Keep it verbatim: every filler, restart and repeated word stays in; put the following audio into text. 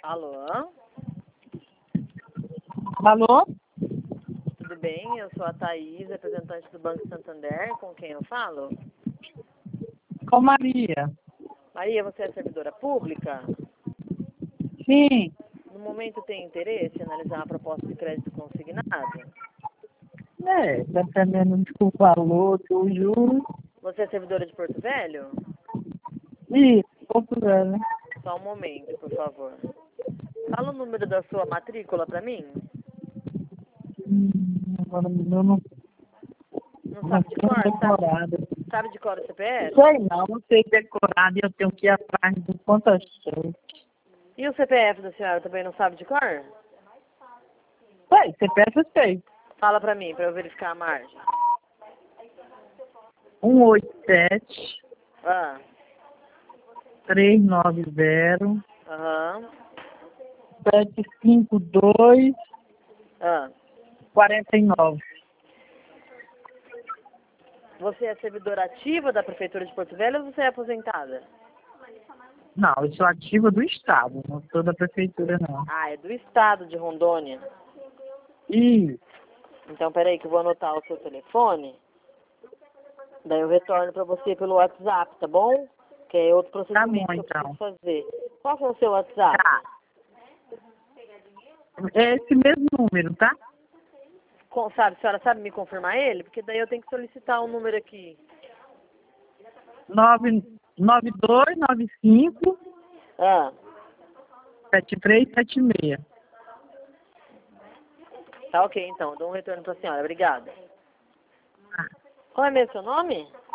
Alô? Alô? Tudo bem? Eu sou a Thaís, representante do Banco Santander. Com quem eu falo? Com Maria. Maria, você é servidora pública? Sim. No momento tem interesse em analisar a proposta de crédito consignado? É, dependendo do valor, do juros. Você é servidora de Porto Velho? E, Porto Velho. Só um momento, por favor. Fala o número da sua matrícula para mim. Hum, agora eu não, Não não sabe de tenho cor? Sabe, decorado. sabe de cor o C P F? Sei não, não sei decorado e eu tenho que ir atrás do conta cheque. E o C P F da senhora também não sabe de cor? Sei, C P F eu sei. Fala para mim, para eu verificar a margem. um oito sete, Ah, três nove zero, aham, sete cinco dois, ah. quatro nove. Você é servidora ativa da Prefeitura de Porto Velho ou você é aposentada? Não, eu sou ativa do Estado, não sou da Prefeitura, não. Ah, é do estado de Rondônia. E, Então, peraí que eu vou anotar o seu telefone. Daí eu retorno para você pelo WhatsApp, tá bom? Que é outro procedimento Tá bom, que eu então. preciso fazer. Qual que é o seu WhatsApp? Tá. É esse mesmo número, tá? Com, sabe, a senhora sabe me confirmar ele? Porque daí eu tenho que solicitar um número aqui. nove nove dois nove cinco Ah, sete três sete seis. tá ok então. Eu dou um retorno para a senhora. Obrigada. Ah, Qual é mesmo seu nome?